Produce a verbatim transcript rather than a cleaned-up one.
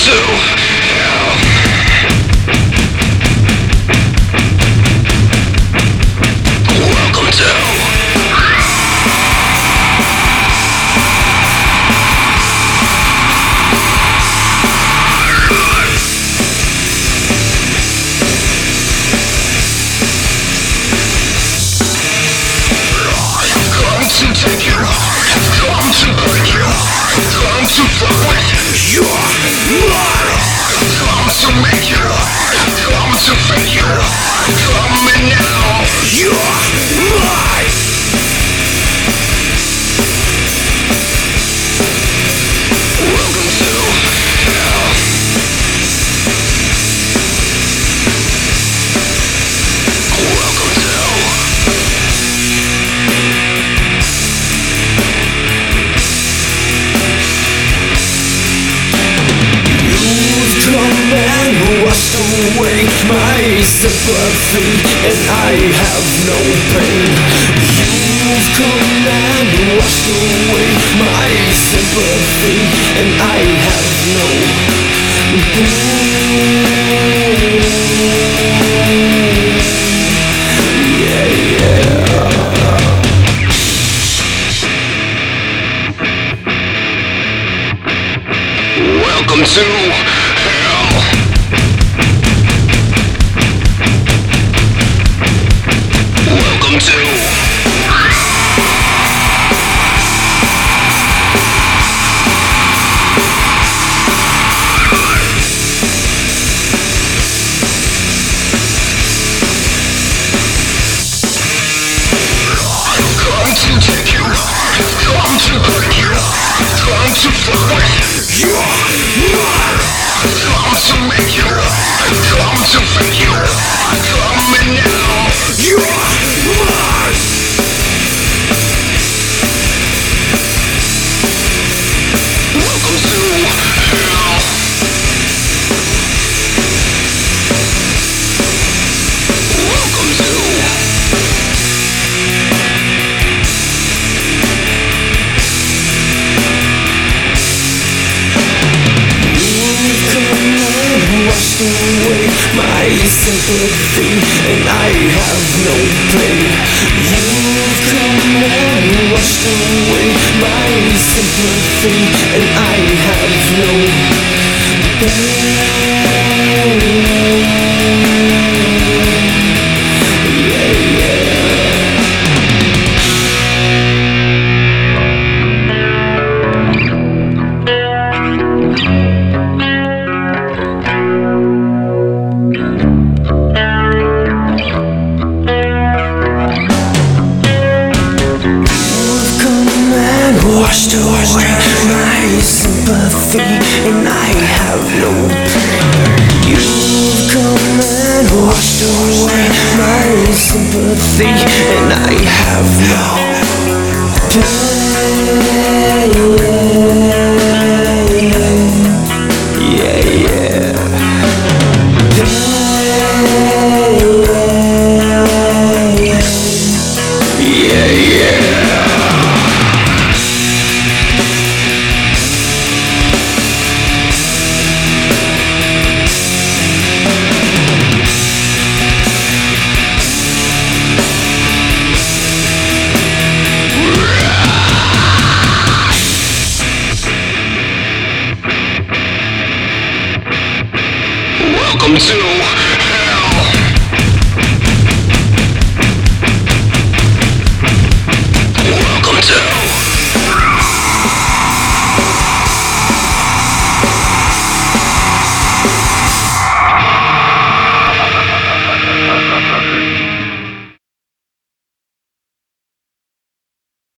Sympathy, and I have no pain. You've come and washed away my sympathy, and I have no pain. Yeah, yeah. Welcome to my sympathy, and I have no pain. You've come and washed away my sympathy, and I have no pain. Yeah, yeah. Washed away my sympathy, and I have no pain. You've come and washed away my sympathy, and I have no pain.